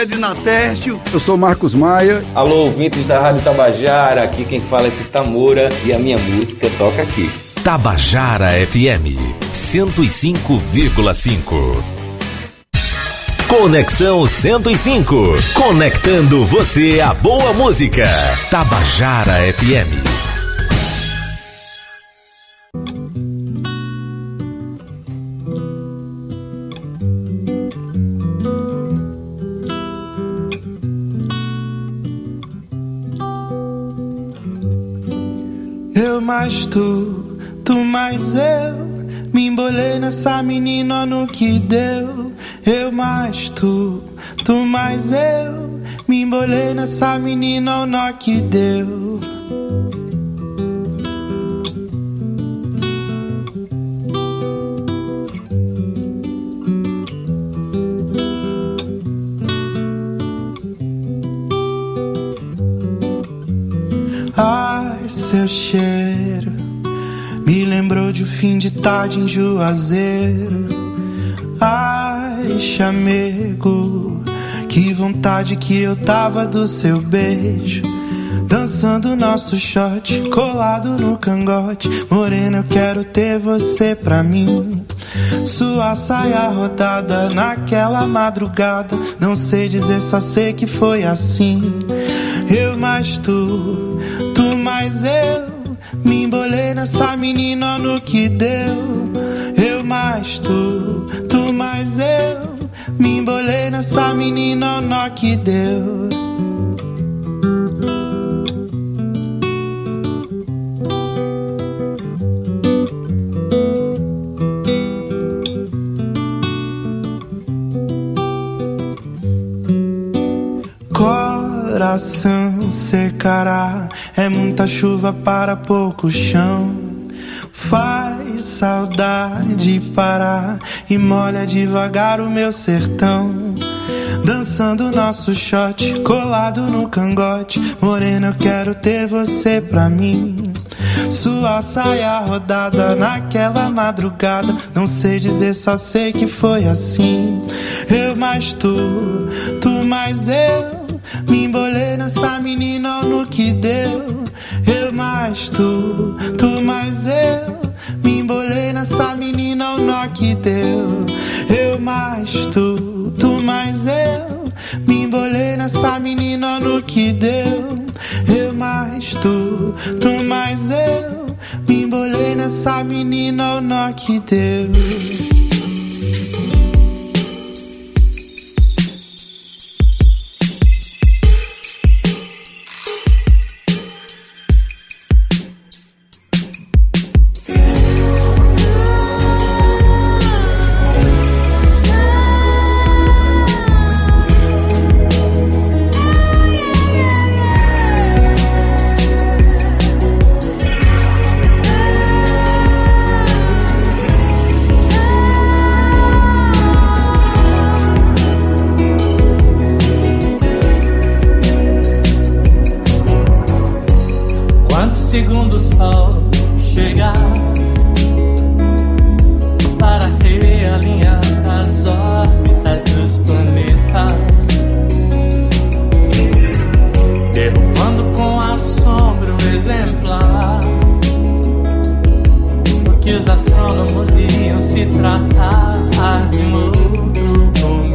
Edna Tércio. Eu sou Marcos Maia. Alô, ouvintes da Rádio Tabajara, aqui quem fala é Tita Moura e a minha música toca aqui. Tabajara FM 105,5. Conexão 105. Conectando você à boa música. Tabajara FM. Eu mais tu mais eu. Me embolei nessa menina no que deu. Eu mais tu mais eu. Me embolei nessa menina no que deu. Ai, seu cheiro me lembrou de um fim de tarde em Juazeiro. Ai, chamego, que vontade que eu tava do seu beijo. Dançando nosso shot, colado no cangote. Morena, eu quero ter você pra mim. Sua saia rodada naquela madrugada. Não sei dizer, só sei que foi assim. Eu mais tu mais eu. Me embolei nessa menina no que deu. Eu mais tu mais eu. Me embolei nessa menina no que deu. Coração secará, é muita chuva para pouco chão. Faz saudade parar e molha devagar o meu sertão. Dançando nosso shot, colado no cangote. Morena, eu quero ter você pra mim. Sua saia rodada naquela madrugada. Não sei dizer, só sei que foi assim. Eu mais tu mais eu. Me embolei nessa menina no que deu. Eu mais tu mais eu. Me embolei nessa menina no que deu. Eu mais tu mais eu. Me embolei nessa menina no que deu. Eu mais tu mais eu. Me embolei nessa menina no que deu. Segundo o sol chegar para realinhar as órbitas dos planetas, derrubando com assombro exemplar o que os astrônomos diriam se tratar de um outro cometa.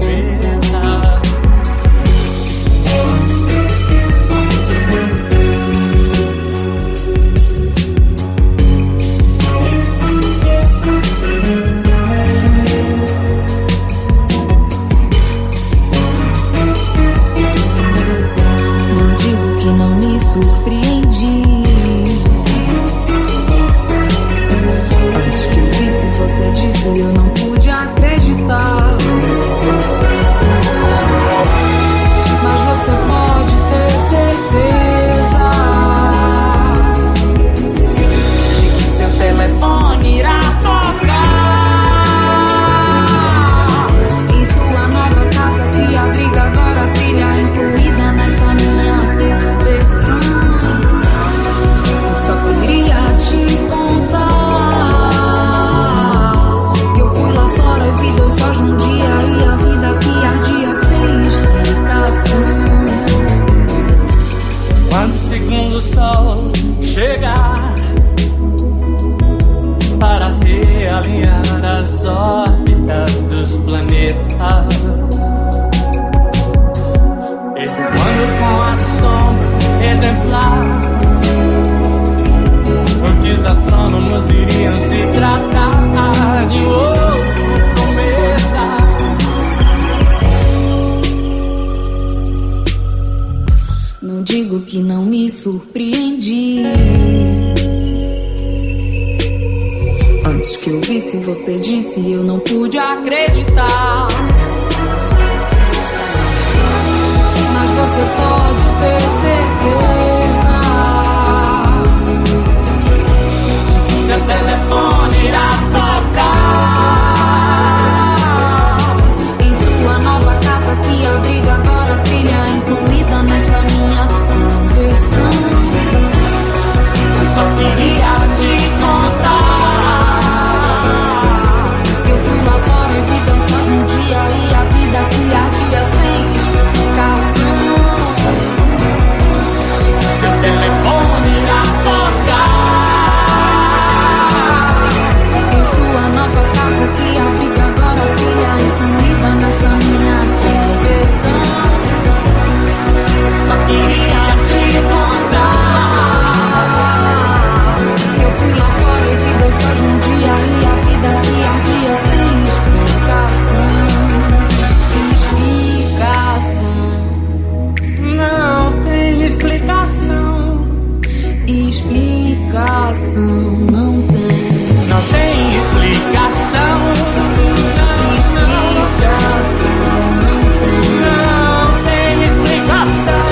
digo que não me surpreendi. Antes que eu visse, você disse, eu não pude acreditar. Mas você pode ter certeza de que seu telefone irá tocar em sua nova casa que abriga agora trilha incluída nessa minha conversão. Eu só queria te contar que eu fui lá fora e vi danças num dia e a vida que ardia sem explicação. Seu telefone irá tocar em sua nova casa que abriga agora trilha incluída nessa minha conversão. Só queria te contar que eu fui lá fora e vi danças num dia e a vida que ardia sem explicação. Não tem explicação. Explicação não tem. Não tem explicação. Explicação não tem. Não tem explicação.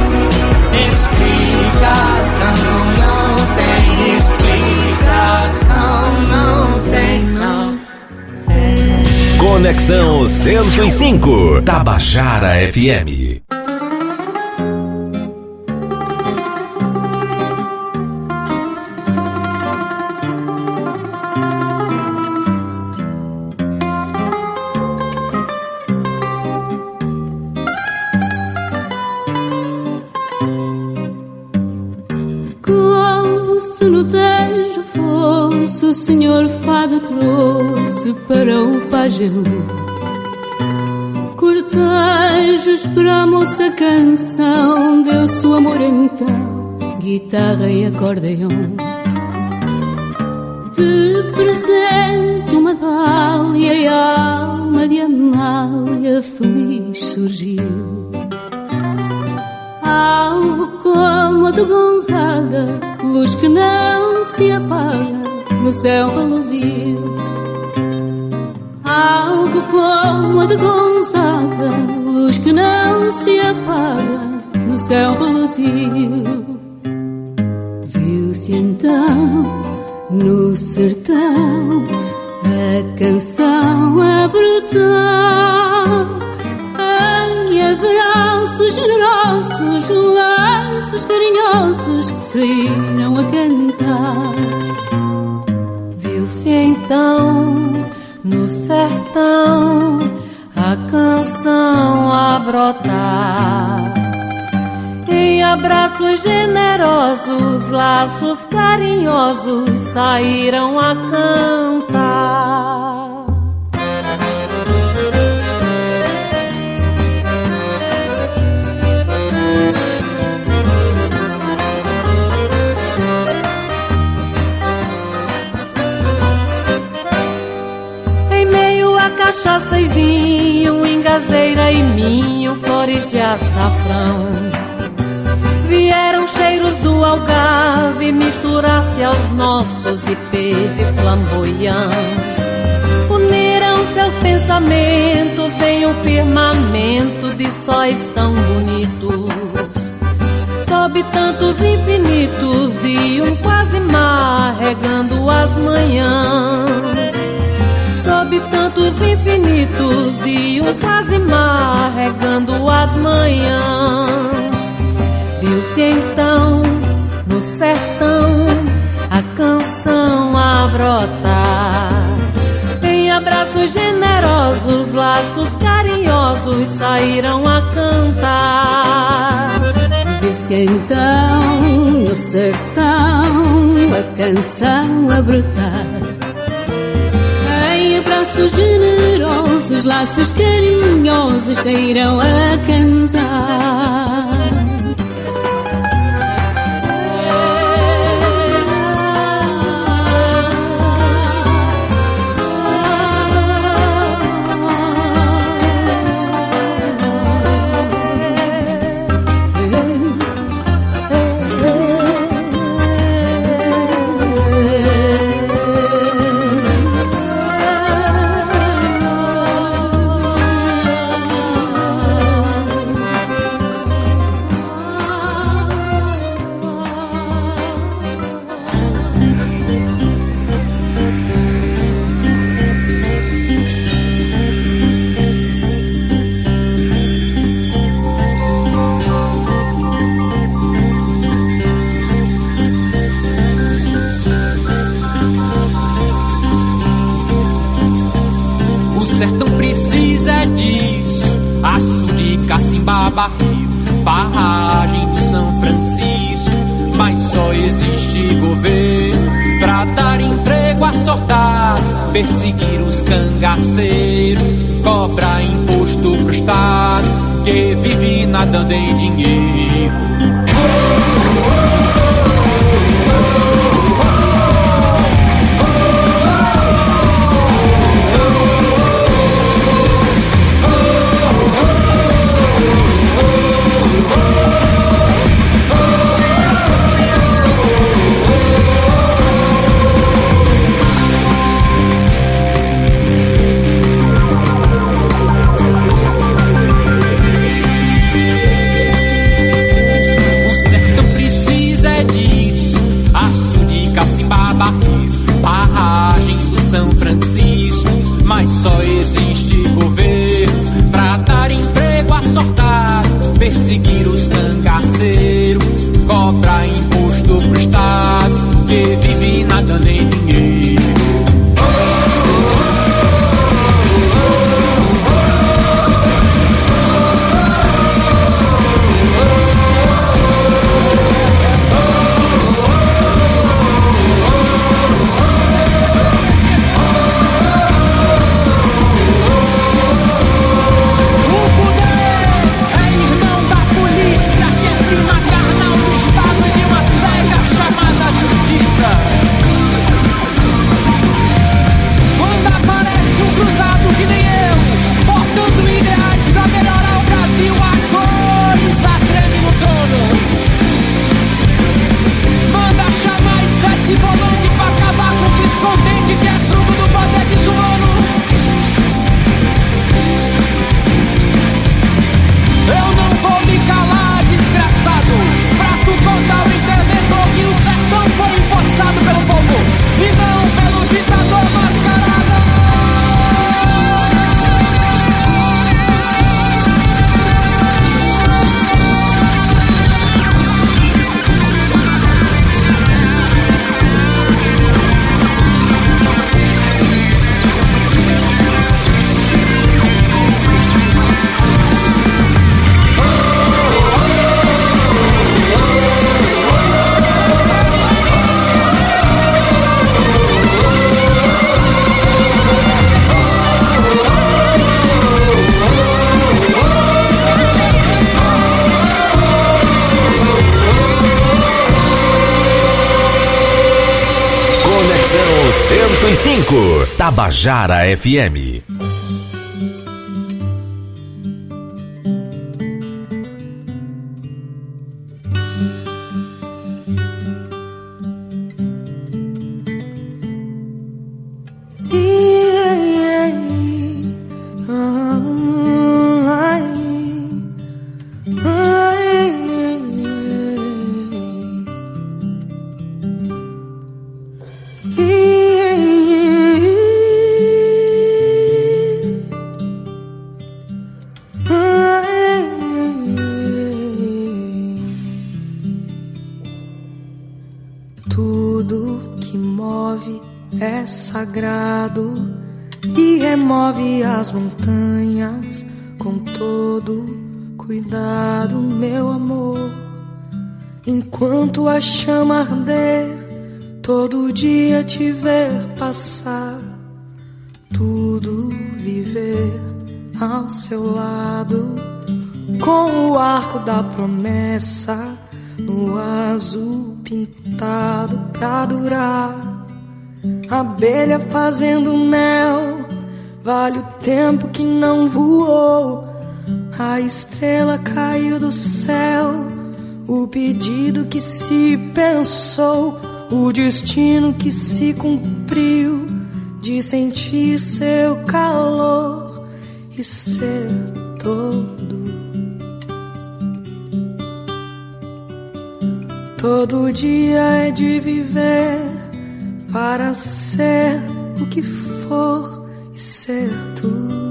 Explicação não tem. Explicação não tem. Não tem. Conexão 105, Tabajara FM. Como se no Tejo fosse o senhor Fado trouxe para o pajeú cortejos para a moça canção, deu-se o amor então, guitarra e acordeão. De presente uma dália e a alma de Amália feliz surgiu. Algo como a de Gonzaga, luz que não se apaga, no céu reluzir. Algo como a de Gonzaga, luz que não se apaga, no céu reluziu. Viu-se então no sertão a canção a brotar, em abraços generosos, laços carinhosos saíram a cantar. Viu-se então no sertão a canção a brotar, em abraços generosos, laços carinhosos saíram a cantar. Cachaça e vinho, engazeira e minho, flores de açafrão. Vieram cheiros do algarve misturar-se aos nossos ipês e flamboyants. Uniram seus pensamentos em um firmamento de sóis tão bonitos. Sob tantos infinitos de um quase mar regando as manhãs. Sob tantos infinitos de um quase mar regando as manhãs. Viu-se então no sertão a canção a brotar, em abraços generosos, laços carinhosos saíram a cantar. Viu-se então no sertão a canção a brotar, em abraços generosos, laços carinhosos saíram a cantar. Cacimbá, Barril, barragem do São Francisco. Mas só existe governo pra dar emprego a soldado, perseguir os cangaceiros, cobrar imposto pro Estado, que vive nadando em dinheiro. Mas só existe governo pra dar emprego a soldado, perseguir os cangaceiros, cobrar imposto pro Estado, que vive nadando em dinheiro. Conexão 105, Tabajara FM. Tudo que move é sagrado e remove as montanhas com todo cuidado, meu amor. Enquanto a chama arder, todo dia te ver passar, tudo viver ao seu lado, com o arco da promessa no azul pintado pra durar. Abelha fazendo mel, vale o tempo que não voou. A estrela caiu do céu, o pedido que se pensou, o destino que se cumpriu, de sentir seu calor e ser todo. Todo dia é de viver para ser o que for e ser tudo.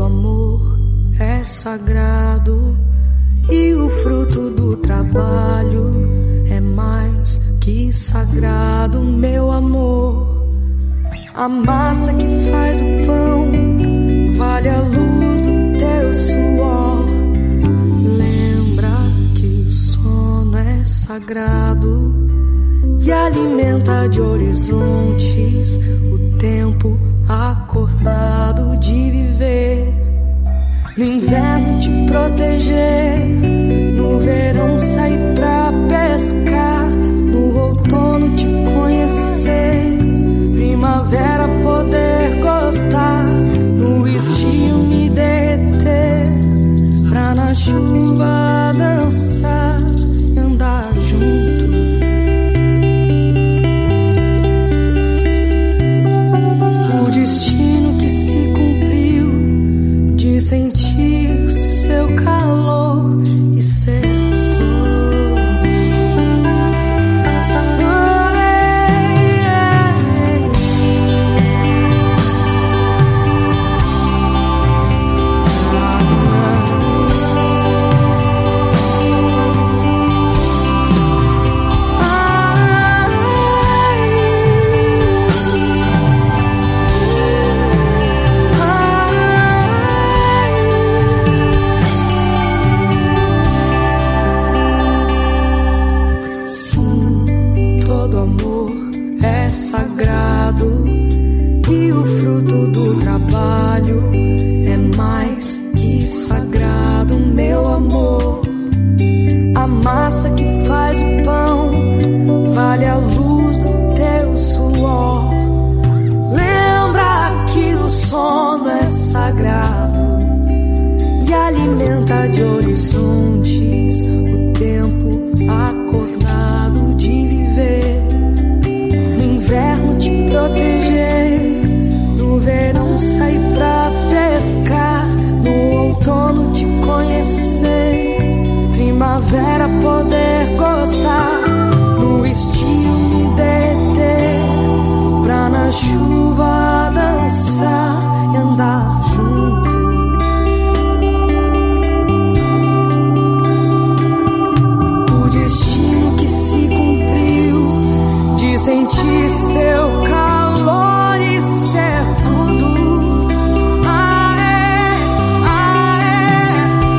amor é sagrado e o fruto do trabalho é mais que sagrado, meu amor. A massa que faz o pão vale a luz do teu suor. Lembra que o sono é sagrado e alimenta de horizontes o tempo acordado de viver. No inverno te proteger, no verão sair pra pescar, no outono te conhecer, primavera poder gostar, no estio me derreter, pra na chuva dançar e andar junto. O destino que se cumpriu de sentir seu calor e ser sagrado e o fruto do trabalho é mais que sagrado, meu amor. A massa que faz o pão vale a luz do teu suor. Lembra que o sono é sagrado e alimenta de horizontes o tempo acordado de viver. Inverno te proteger, no verão sair pra pescar, no outono te conhecer, primavera poder gostar, no estio me derreter, pra na chuva dançar e andar junto. O destino que se cumpriu de sentir seu calor e ser tudo. Aê, aê,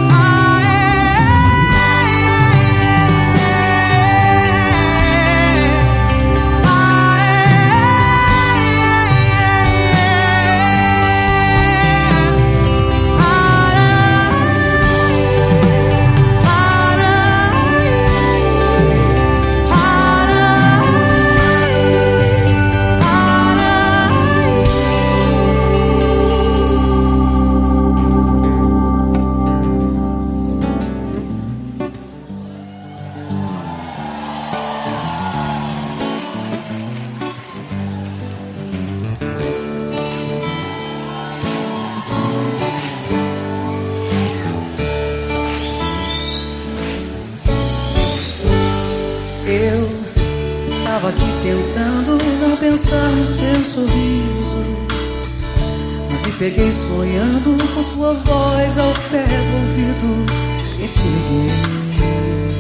tentando não pensar no seu sorriso, mas me peguei sonhando com sua voz ao pé do ouvido e te liguei.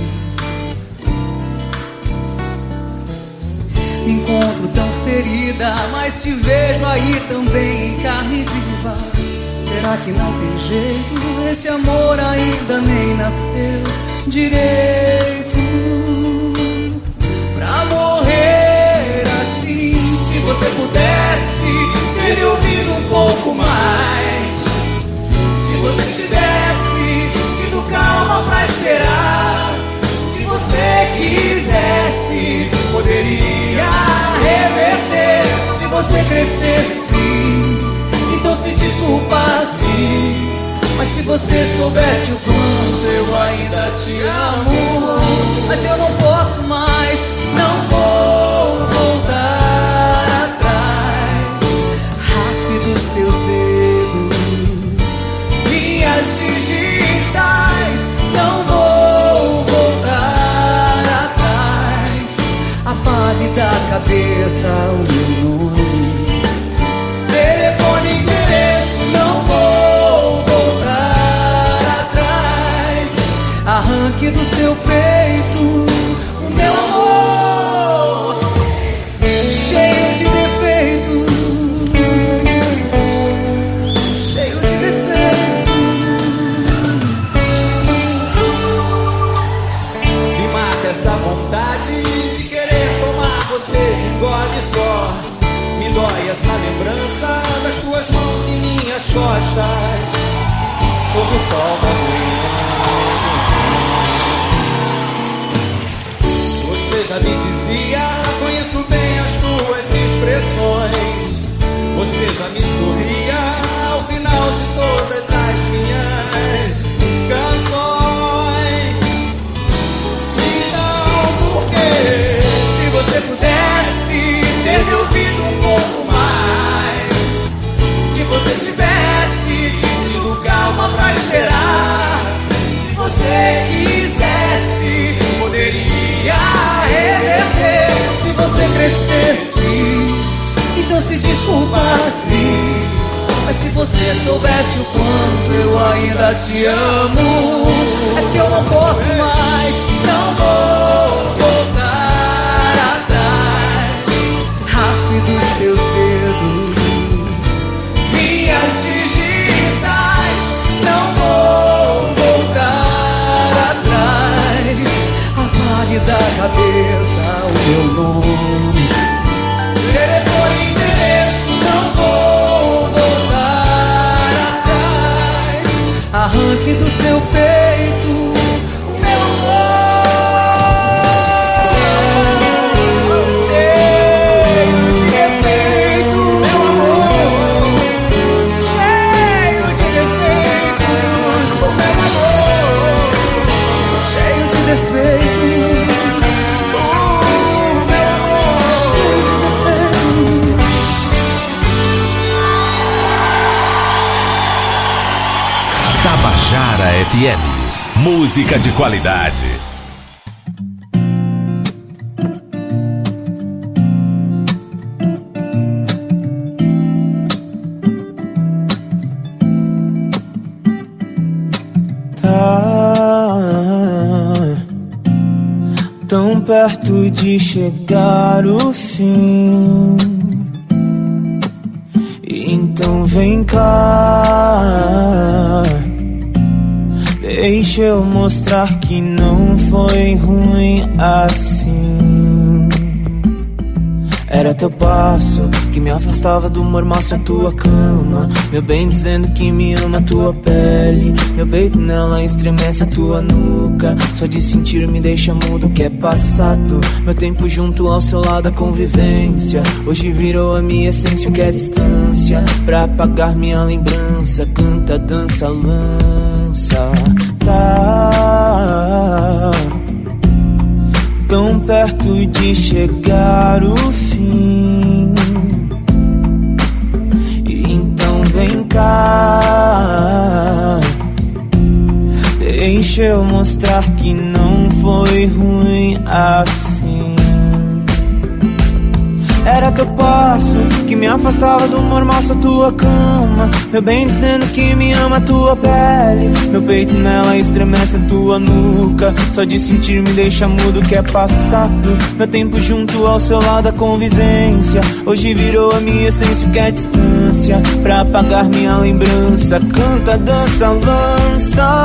Me encontro tão ferida, mas te vejo aí também em carne viva. Será que não tem jeito? Esse amor ainda nem nasceu direito pra morrer assim. Se você pudesse ter me ouvido um pouco mais, se você tivesse tido calma pra esperar, se você quisesse, poderia reverter. Se você crescesse, então se desculpasse. Mas se você soubesse o quanto eu ainda te amo, mas eu não posso mais, não vou voltar atrás. Raspe dos teus dedos minhas digitais, não vou voltar atrás. Apague da cabeça o meu nome, telefone, endereço, não vou arranque do seu peito, o meu amor cheio de defeito, cheio de defeito. Me mata essa vontade de querer tomar você de gole só. Me dói essa lembrança das tuas mãos em minhas costas, sob o sol da manhã. Você já me dizia, conheço bem as tuas expressões. Você já me sorria ao final de todas as minhas canções. Então por quê? Se você pudesse ter me ouvido um pouco mais, se você tivesse que divulgar uma pra esperar, se você quisesse, poderia reverter. Se você crescesse, então se desculpasse. Mas se você soubesse o quanto eu ainda te amo, é que eu não posso mais, não vou voltar atrás. Raspe dos teus dedos minhas digitais, não vou voltar atrás. Apague da cabeça o meu nome, telefone, endereço, não vou voltar atrás. Arranque do seu peito o meu amor cheio de defeito, meu amor cheio de defeitos, o meu amor cheio de defeitos. Tabajara FM, música de qualidade. Tão perto de chegar o fim, então vem cá, deixa eu mostrar que não foi ruim assim. Era teu passo que me afastava do mormaço, a tua cama, meu bem dizendo que me ama, a tua pele, meu peito nela estremece, a tua nuca, só de sentir me deixa mudo, que é passado. Meu tempo junto ao seu lado, a convivência, hoje virou a minha essência, o que é distância, pra apagar minha lembrança, canta, dança, lança, tá tão perto de chegar o fim, então vem cá, deixa eu mostrar que não foi ruim assim. Era teu passo que me afastava do mormaço, a tua cama, meu bem dizendo que me ama, a tua pele, meu peito nela estremece, a tua nuca, só de sentir me deixa mudo, que é passado. Meu tempo junto ao seu lado, a convivência, hoje virou a minha essência, o que é distância, pra apagar minha lembrança, canta, dança, lança,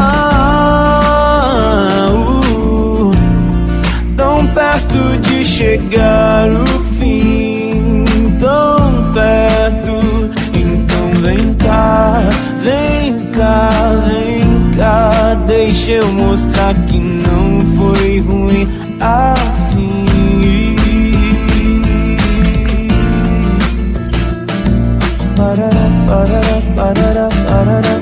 tão perto de chegar o fim, tão perto, então vem cá, vem cá, vem cá, deixa eu mostrar que não foi ruim assim. Parará, parará, parará, parará.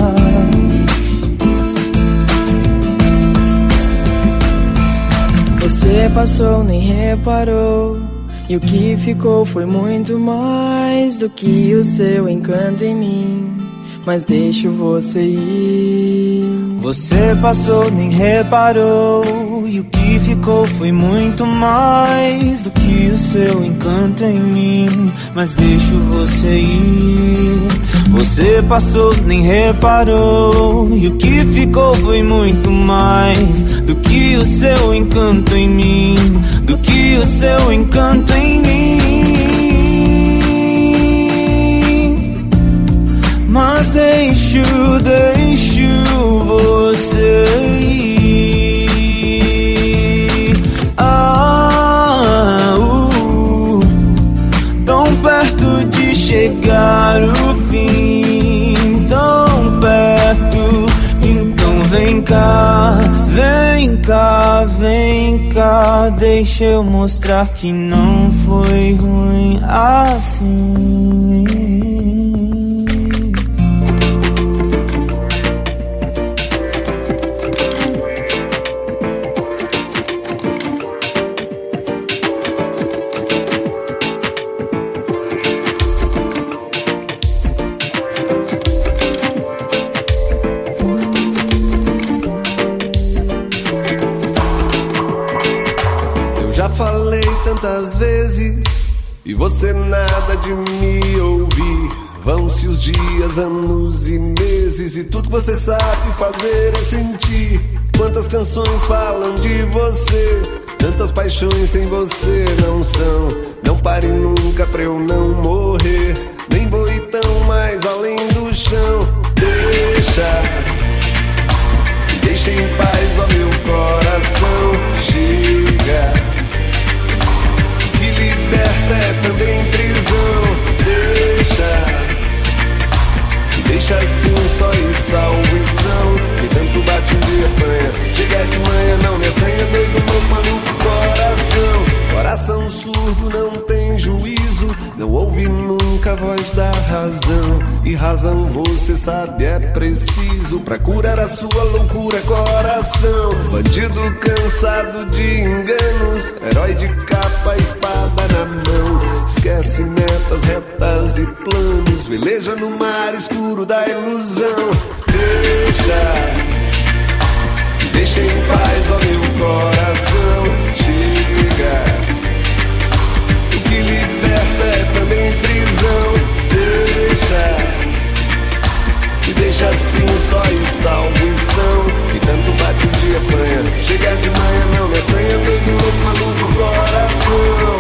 Você passou, nem reparou, e o que ficou foi muito mais do que o seu encanto em mim. mas deixo você ir. Você passou, nem reparou, e o que ficou foi muito mais do que o seu encanto em mim, mas deixo você ir. Você passou, nem reparou, e o que ficou foi muito mais do que o seu encanto em mim, do que o seu encanto em mim. Mas deixo você ir. Tão perto de chegar o fim, tão perto. Então vem cá, vem cá, vem cá, deixa eu mostrar que não foi ruim assim. Tantas vezes e você nada de me ouvir. Vão-se os dias, anos e meses, e tudo que você sabe fazer é sentir. Quantas canções falam de você, tantas paixões sem você não são. Não pare nunca pra eu não morrer, nem vou ir tão mais além do chão. Deixa em paz, ó meu coração. Chega, liberta é também prisão. Deixa assim só e salvação. E tanto bate um dia apanha, chega de manhã não me assanha. Doido, louco, maluco, coração surdo não tem juízo, não ouve nunca a voz da razão. E razão você sabe é preciso pra curar a sua loucura, coração. Bandido cansado de enganos, herói de capa, espada na mão. Esquece metas, retas e planos, veleja no mar escuro da ilusão. Deixa em paz, ó meu coração. Chega, o que liberta é também prisão. Deixa assim só e salvação. E tanto bate um dia apanha, chega de manhã não me assanha. Doido, louco, maluco, coração.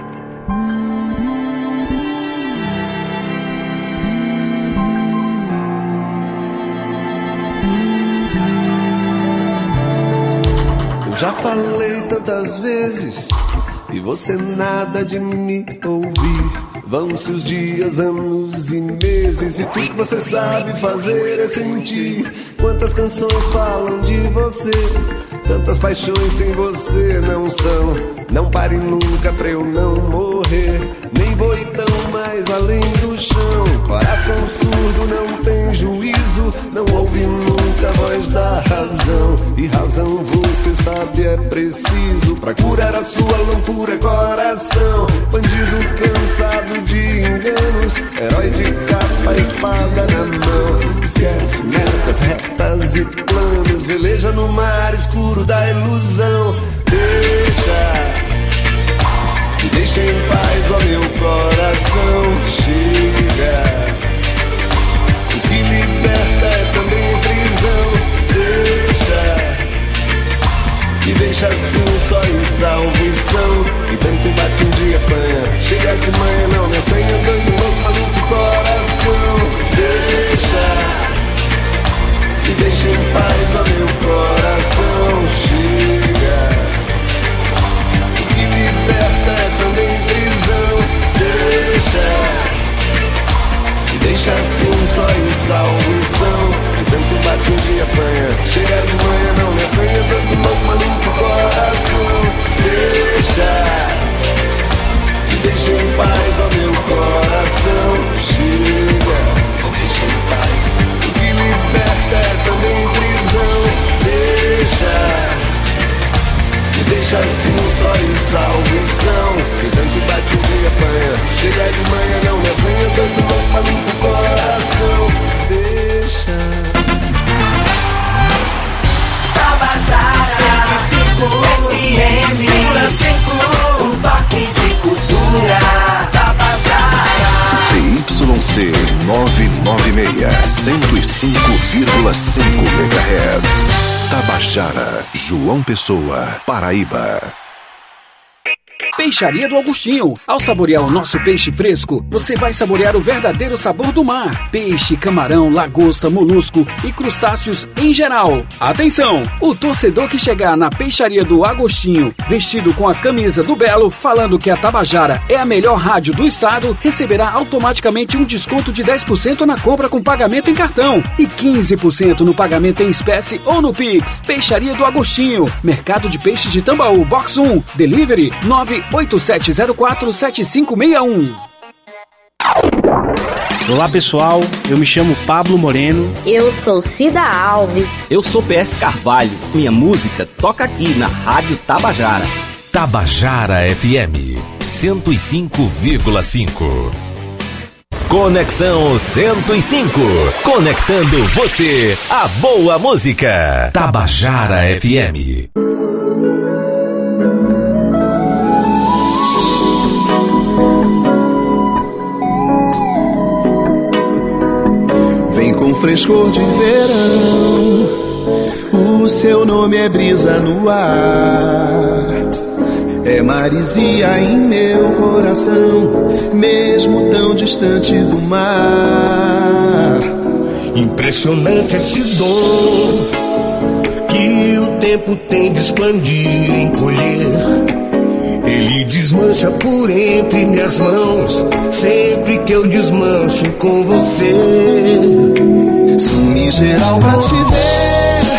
Já falei tantas vezes e você nada de me ouvir. Vão-se os dias, anos e meses, e tudo que você sabe fazer é sentir. Quantas canções falam de você, tantas paixões sem você não são. Não pare nunca pra eu não morrer, nem vou ir tão mais além do chão. Coração surdo não tem juízo, não ouve nunca a voz da razão. E razão você sabe é preciso pra curar a sua loucura, coração. Bandido cansado de enganos, herói de capa, espada na mão. Esquece metas, retas e planos, veleja no mar escuro da ilusão. Deixa em paz, ó meu coração. Chega, o que liberta é também prisão. Deixa assim só em salvação. E tanto bate um dia apanha, chega de manhã não me assanha. Doido, louco, maluco, coração. Deixa em paz, ó meu coração. Chega, o que liberta é também prisão. Deixa assim só em salvação. 105,5 MHz. Tabajara, João Pessoa, Paraíba. Peixaria do Augustinho. Ao saborear o nosso peixe fresco, você vai saborear o verdadeiro sabor do mar. Peixe, camarão, lagosta, molusco e crustáceos em geral. Atenção! O torcedor que chegar na Peixaria do Agostinho, vestido com a camisa do Belo, falando que a Tabajara é a melhor rádio do estado, receberá automaticamente um desconto de 10% na compra com pagamento em cartão e 15% no pagamento em espécie ou no Pix. Peixaria do Agostinho. Mercado de Peixes de Tambaú, Box 1. Delivery 987047561. Olá pessoal, eu me chamo Pablo Moreno. Eu sou Cida Alves. Eu sou PS Carvalho. Minha música toca aqui na Rádio Tabajara. Tabajara FM 105,5. Conexão 105. Conectando você à boa música. Tabajara FM. Com frescor de verão, o seu nome é brisa no ar, é maresia em meu coração, mesmo tão distante do mar. Impressionante esse dom que o tempo tem de expandir, encolher. Ele desmancha por entre minhas mãos, sempre que eu desmancho com você. Sumi geral pra te ver,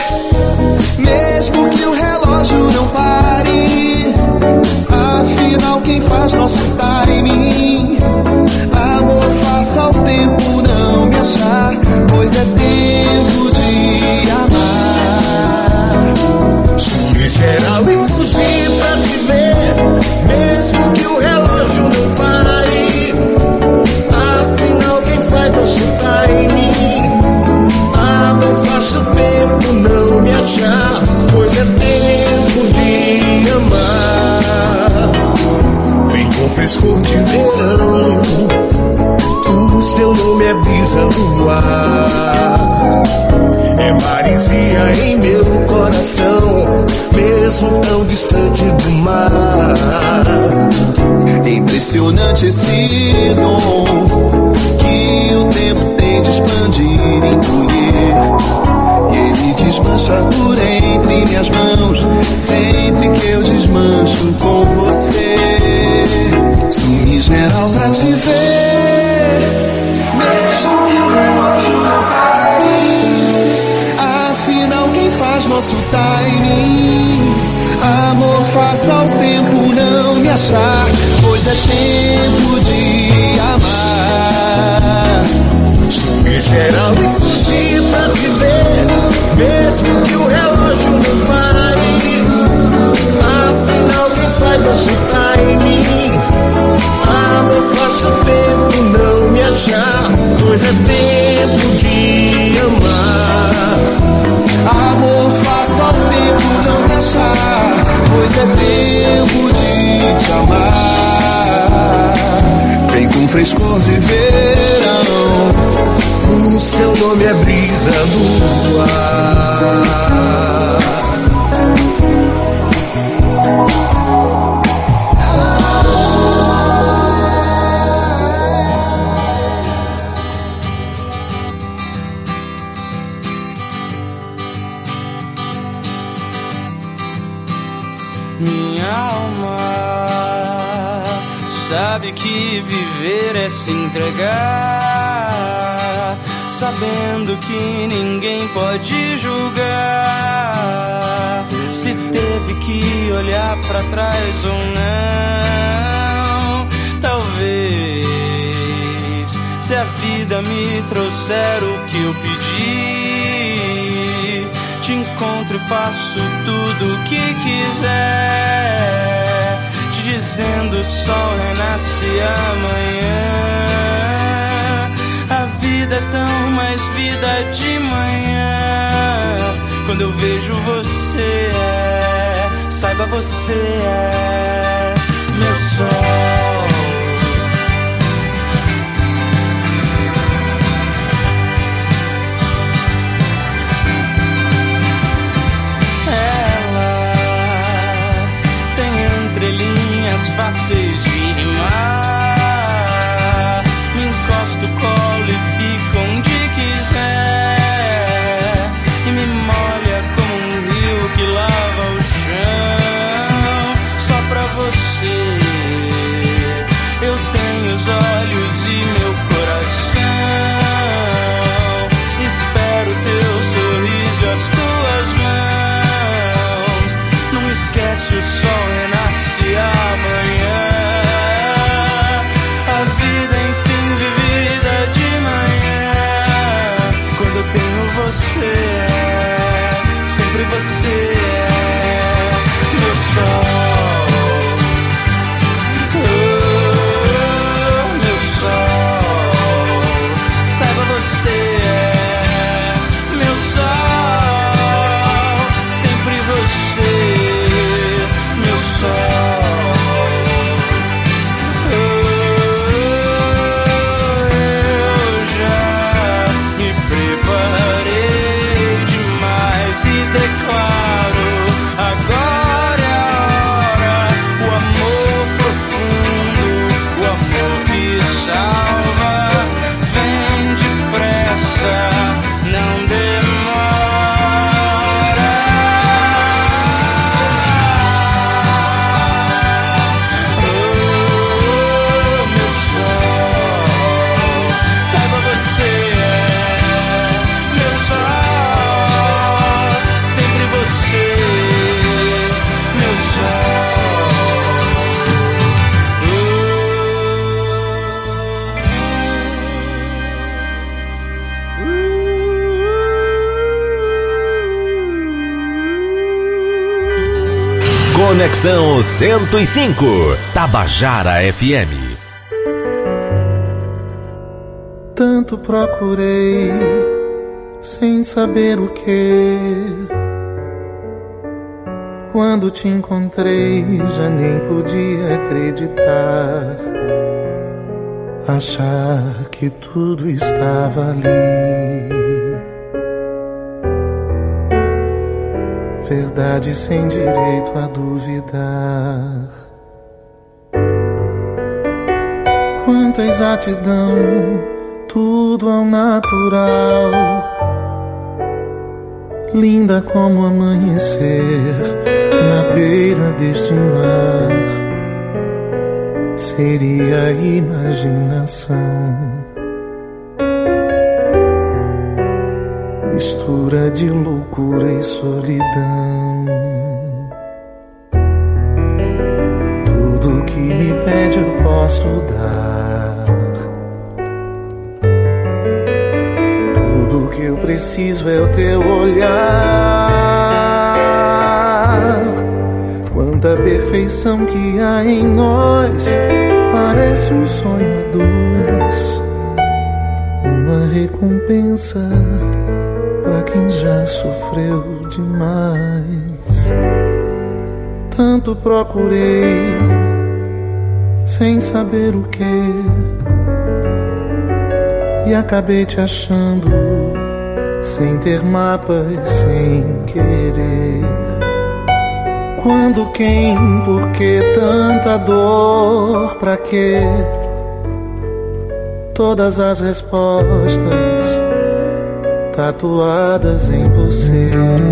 mesmo que o relógio não pare. Afinal quem faz nosso timing? Amor, faça o tempo não me achar, pois é tempo de amar. Sumi geral e fugir pra te ver, mesmo que o relógio não pare. Afinal quem faz nosso timing? Não faço tempo não me achar, pois é tempo de amar. Vem com frescor de verão, o seu nome é brisa no ar, é maresia em meu coração, mesmo tão distante do mar. É impressionante esse dom que o tempo tem de expandir e encolher. Ele desmancha por entre minhas mãos, sempre que eu desmancho com você. Sumi geral pra te ver, mesmo que o relógio não pare. Afinal quem faz nosso timing? Amor, faça o tempo não me achar, pois é tempo de amar. Sumi geral e fugir pra te ver, mesmo que o relógio não pare. Afinal quem faz nosso timing? Amor, faça o tempo não me achar, pois é tempo de amar. Amor, faça o tempo não me achar, pois é tempo de te amar. Vem com frescor de verão, o seu nome é brisa no ar. Minha alma sabe que viver é se entregar, sabendo que ninguém pode julgar se teve que olhar pra trás ou não. Talvez, se a vida me trouxer o que eu pedi, te encontro e faço tudo o que quiser, te dizendo o sol renasce amanhã. A vida é tão mais vida de manhã. Quando eu vejo você, saiba você é meu sol. você é, sempre você é meu sol, oh, meu sol. Saiba, você é meu sol, sempre você, meu sol. Conexão 105, Tabajara FM. Tanto procurei, sem saber o que. Quando te encontrei, já nem podia acreditar. Achar que tudo estava ali. Verdade sem direito a duvidar. Quanta exatidão, tudo ao natural. Linda como o amanhecer na beira deste mar. Seria a imaginação, mistura de loucura e solidão. Tudo que me pede eu posso dar. Tudo que eu preciso é o teu olhar. Quanta perfeição que há em nós, parece um sonho a dois, uma recompensa pra quem já sofreu demais. Tanto procurei, sem saber o que, e acabei te achando, sem ter mapas, sem querer. Quando, quem, por que tanta dor, pra quê? Todas as respostas tatuadas em você.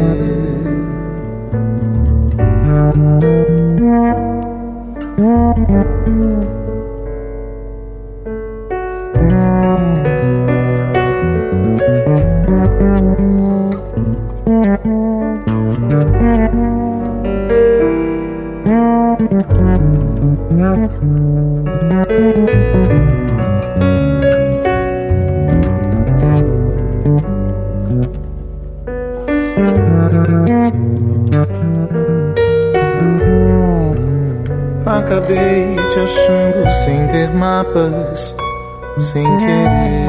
Acabei te achando sem ter mapas, sem querer.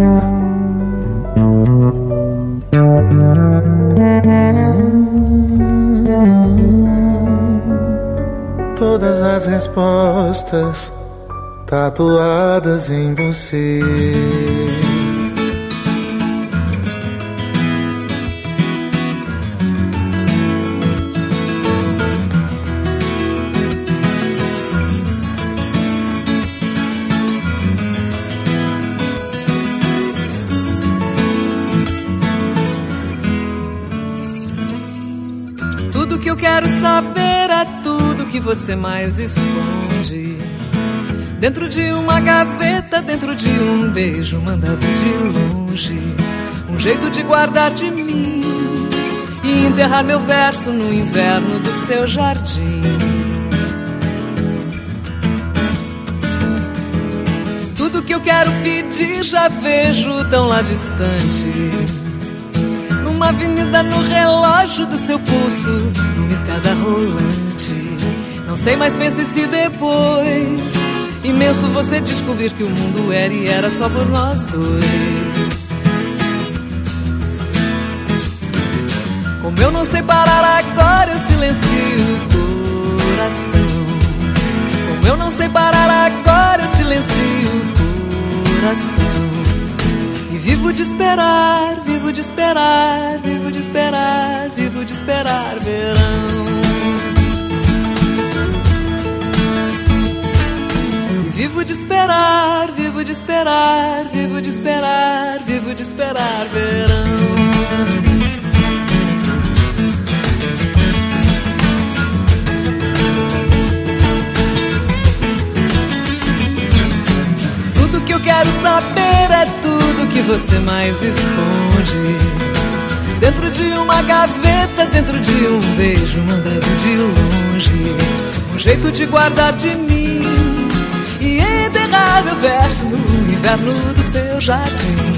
Todas as respostas tatuadas em você. Tudo que eu quero saber é tudo que você mais esconde. Dentro de uma gaveta, dentro de um beijo mandado de longe. Um jeito de guardar de mim e enterrar meu verso no inverno do seu jardim. Tudo que eu quero pedir já vejo tão lá distante. Numa avenida, no relógio do seu pulso, numa escada rolante. Não sei, mas penso e se depois imenso você descobrir que o mundo era e era só por nós dois. Como eu não sei parar agora, eu silencio o coração. Como eu não sei parar agora, eu silencio o coração. E vivo de esperar, vivo de esperar, vivo de esperar, vivo de esperar verão. Vivo de esperar, vivo de esperar, vivo de esperar, vivo de esperar verão. Tudo que eu quero saber é tudo que você mais esconde. Dentro de uma gaveta, dentro de um beijo mandado de longe. Um jeito de guardar de mim e enterrar meu verso no inverno do seu jardim.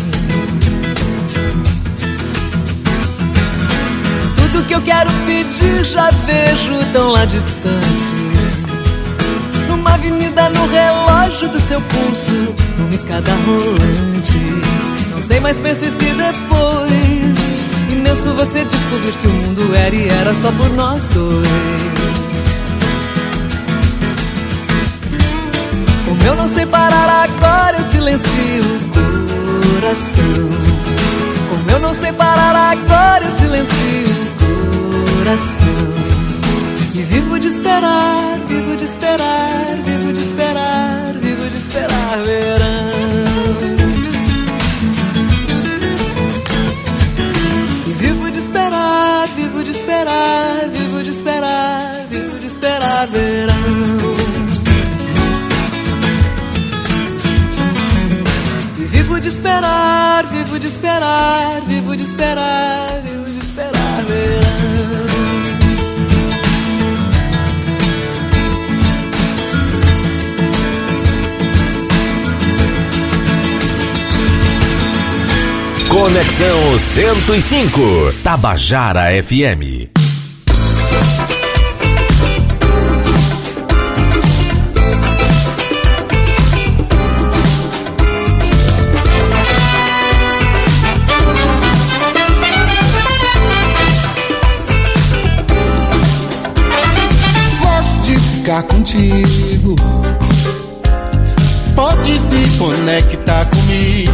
Tudo que eu quero pedir já vejo tão lá distante. Numa avenida, no relógio do seu pulso, numa escada rolante. Não sei, mas penso e se depois imenso você descobrir que o mundo era e era só por nós dois. Como eu não sei parar agora, eu silencio o coração. Como eu não sei parar agora, eu silencio o coração. E vivo de esperar, vivo de esperar, vivo de esperar, vivo de esperar verão. E vivo de esperar, vivo de esperar, vivo de esperar, vivo de esperar verão. Vivo de esperar, vivo de esperar, vivo de esperar, vivo de esperar verão. Conexão 105, Tabajara FM. Ficar contigo, pode se conectar comigo.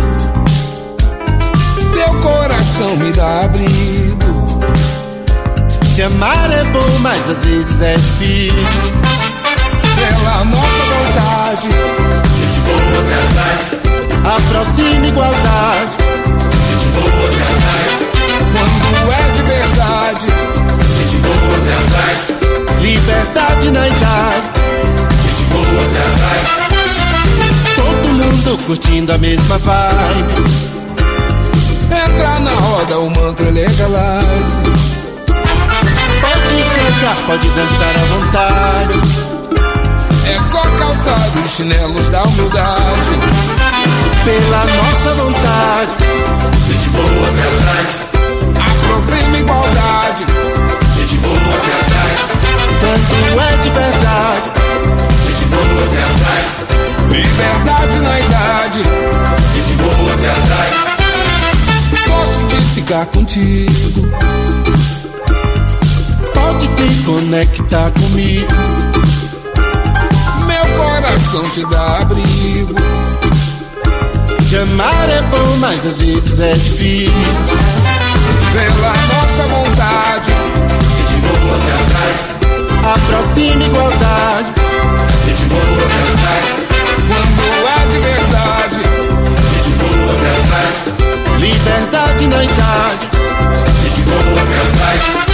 Teu coração me dá abrigo. Te amar é bom, mas às vezes é difícil. Pela nossa vontade, gente boa se atrai. Aproxima igualdade, gente boa se atrai. Quando é de verdade, gente boa se atrai. Liberdade na idade, gente boa se atrai. Todo mundo curtindo a mesma vibe. Entra na roda, o mantra legalize. Pode chegar, pode dançar à vontade. É só calçar os chinelos da humildade. Pela nossa vontade, gente boa se atrai. Aproxima igualdade, gente boa se atrai. Tanto é de verdade, gente boa se atrai. Liberdade na idade, gente boa se atrai. Gosto de ficar contigo, pode se conectar comigo. Meu coração te dá abrigo. Te amar é bom, mas às vezes é difícil. Pela nossa vontade, gente boa se atrai. Aproxima igualdade, gente boa se atrai. Quando é de verdade, gente boa se atrai. Liberdade na idade, gente boa se atrai.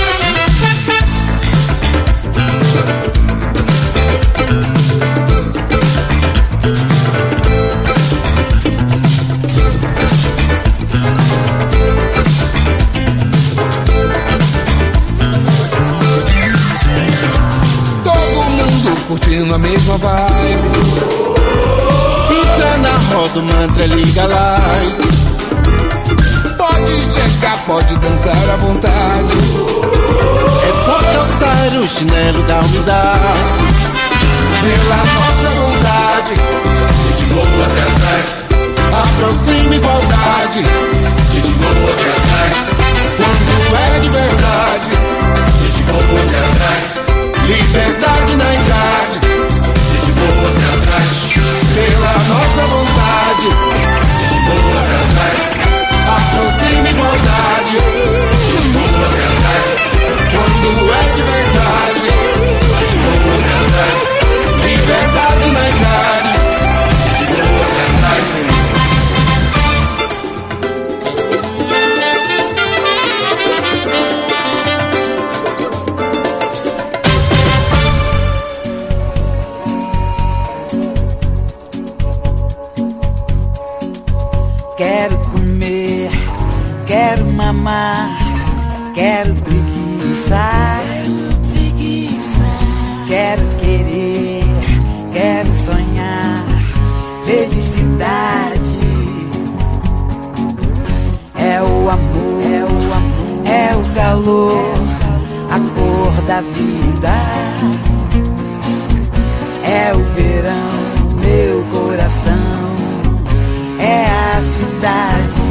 Curtindo a mesma vibe. Entra na roda, o mantra legalize. Pode pode chegar, pode dançar à vontade. É só calçar o chinelo da humildade. Pela nossa vontade, gente boa se atrai. Aproxima igualdade, gente boa se atrai. Quando é de verdade, gente boa se atrai. Liberdade na idade, gente boa se atrai. Pela nossa vontade, gente boa se atrai. Aproxima igualdade, gente boa se atrai. Quando é de verdade, gente boa se atrai. Liberdade na idade, gente boa se atrai. Quero comer, quero mamar, quero preguiçar, quero querer, quero sonhar, felicidade. É o amor, é o calor, a cor da vida. É o verão, meu coração. É a cidade,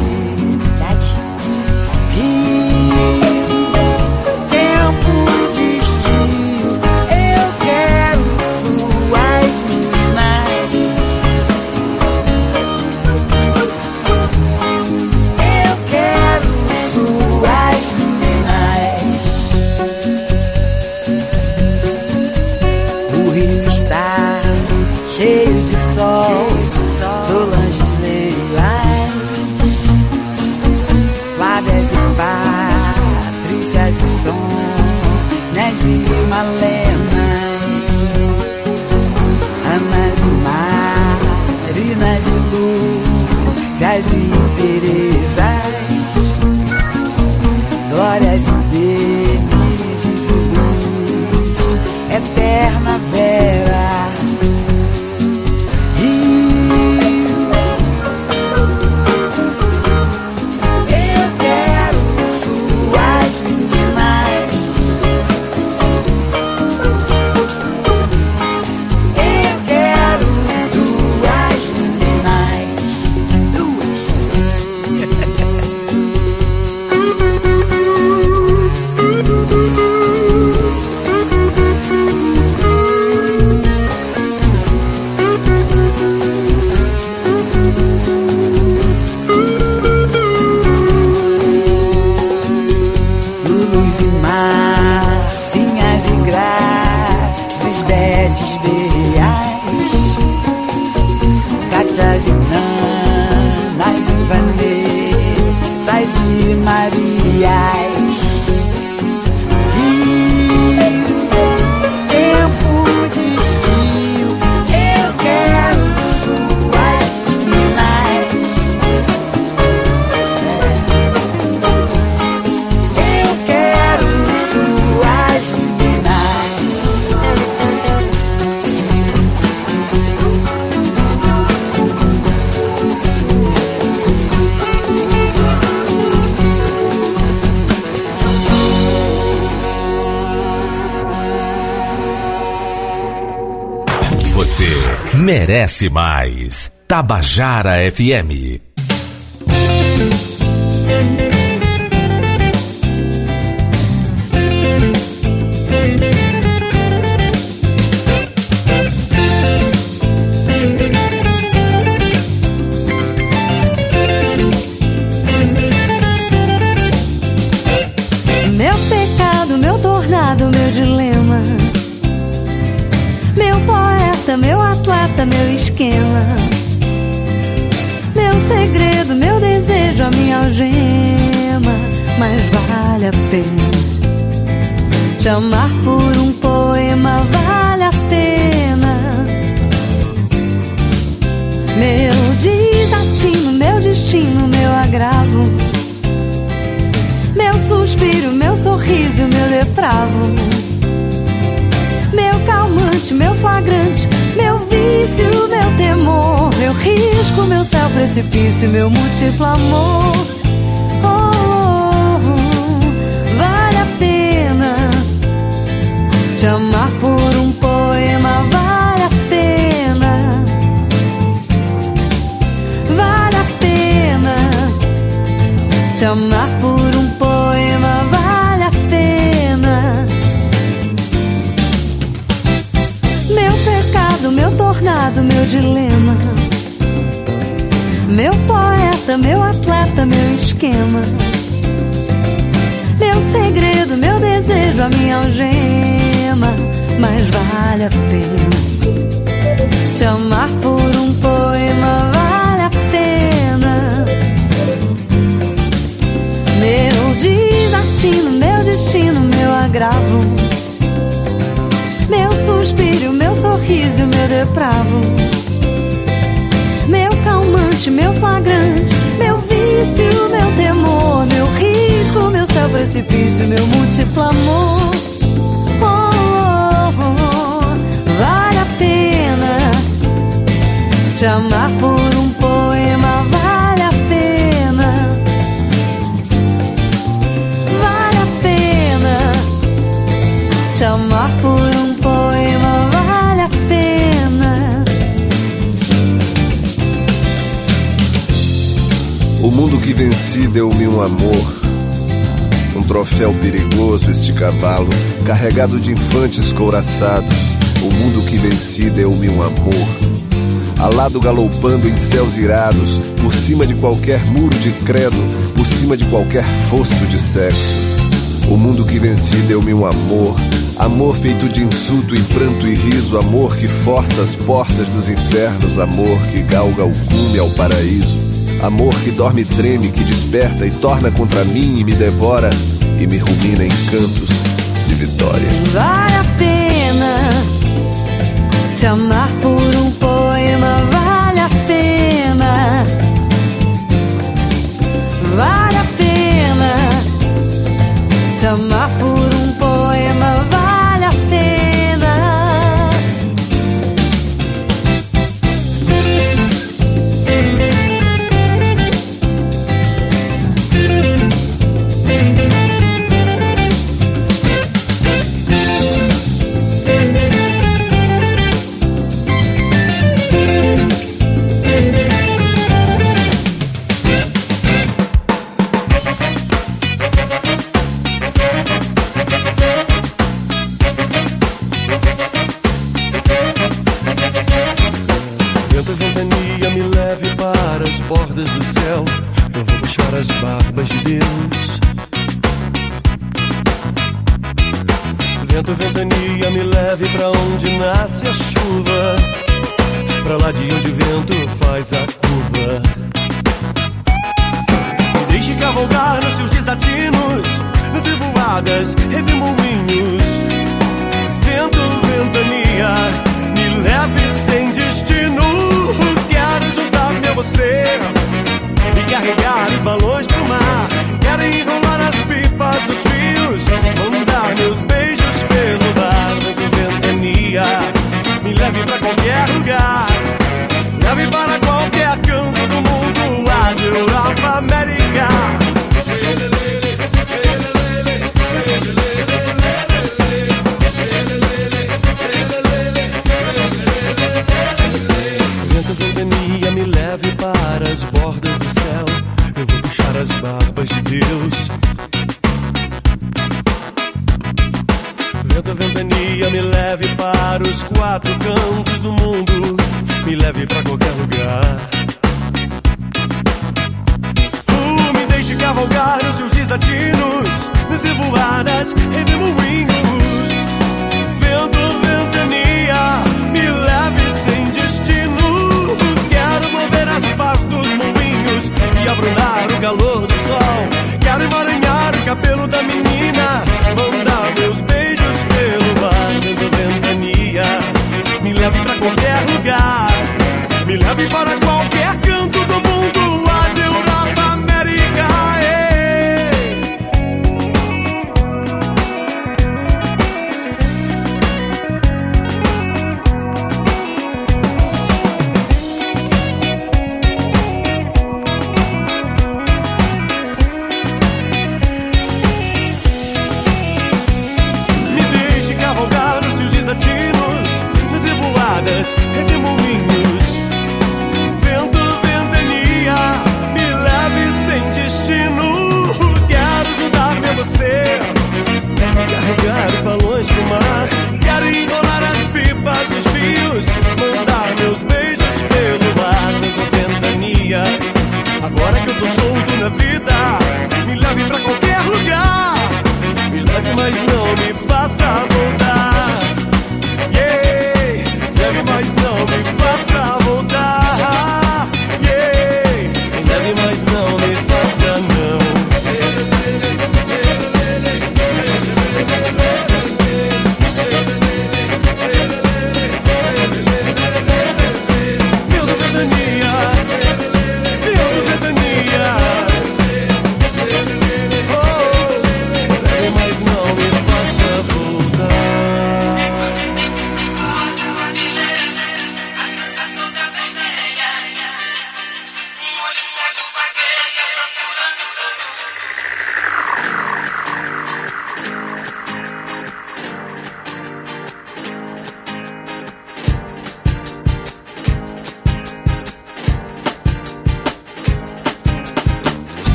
Rio, tempo de estio. Eu quero suas meninas. Eu quero suas meninas. O rio está cheio de sol. Solange, Flávias e Patrícias e Sônias e Malenas, Anas e Marinas e Lúcias e Terezas, Glórias e Denises e Luz, Eterna Vera. Merece mais. Tabajara FM. Meu pecado, meu tornado, meu dilema. Meu poeta, meu atleta, meu esquema. Meu segredo, meu desejo, a minha algema. Mas vale a pena te amar por um poema, vale a pena. Meu desatino, meu destino, meu agravo. Meu suspiro, meu sorriso, meu depravo. Meu calmante, meu flagrante, meu vício, meu temor. Meu risco, meu céu, precipício, meu múltiplo amor. Vale a pena te amar por um poema, vale a pena. Vale a pena te amar por um poema, vale a pena. Meu pecado, meu tornado, meu dilema, meu poeta, meu atleta, meu esquema, meu segredo, meu desejo, a minha algema. Mas vale a pena te amar por um poema, vale a pena. Meu desatino, meu destino, meu agravo, meu suspiro, meu sorriso, meu depravo, meu calmante, meu flagrante, meu vício, meu temor, meu risco, meu céu precipício, meu múltiplo amor. Vale a pena te amar por um poema, vale a pena. Vale a pena te amar por um poema, vale a pena. O mundo que venci deu-me um amor, um troféu perigoso este cavalo, carregado de infantes couraçados. O mundo que venci deu-me um amor, alado galopando em céus irados, por cima de qualquer muro de credo, por cima de qualquer fosso de sexo. O mundo que venci deu-me um amor, amor feito de insulto e pranto e riso, amor que força as portas dos infernos, amor que galga o cume ao paraíso, amor que dorme e treme, que desperta e torna contra mim e me devora e me rumina em cantos de vitória. Vale a pena te amar por um poema, vale a pena. Vale a pena te amar por um poema, vale a pena. Bordas do céu, eu vou puxar as barbas de Deus. Vento, ventania, me leve pra onde nasce a chuva, pra lá de onde o vento faz a curva. Me deixe cavalgar nos seus desatinos, nas revoadas, redemoinhos. Vento, ventania, me leve sem destino. Quero juntar-me a você e carregar os balões pro mar. Quero enrolar as pipas dos fios, mandar meus beijos pelo mar. Vento, ventania, me leve pra qualquer lugar, leve para qualquer canto do mundo, Ásia, Europa, América. Me leve para as bordas do céu, eu vou puxar as barbas de Deus. Vento, ventania, me leve para os quatro cantos do mundo, me leve para qualquer lugar. Me deixe cavalgar nos seus desatinos, nas revoadas, redemoinhos. Vento, ventania, me leve sem destino. Quero mover as pás dos moinhos e abrunar o calor do sol. Quero emaranhar o cabelo da menina, mandar meus beijos pelo ar. Vento, ventania, me leve pra qualquer lugar, me leve para